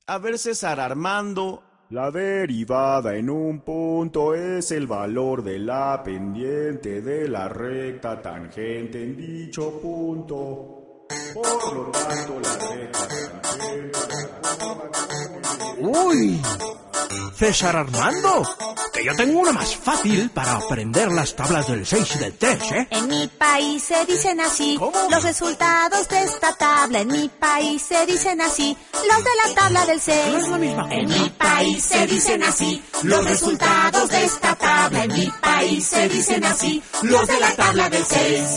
A ver, César Armando. La derivada en un punto es el valor de la pendiente de la recta tangente en dicho punto. Por lo tanto, la recta tangente... ¡Uy! César Armando, que yo tengo una más fácil para aprender las tablas del 6 y del 3, ¿eh? En mi país se dicen así. ¿Cómo? Los resultados de esta tabla. En mi país se dicen así. Los de la tabla del 6. No es la misma. En mi país se dicen así. Los resultados de esta tabla. En mi país se dicen así. Los de la tabla del 6.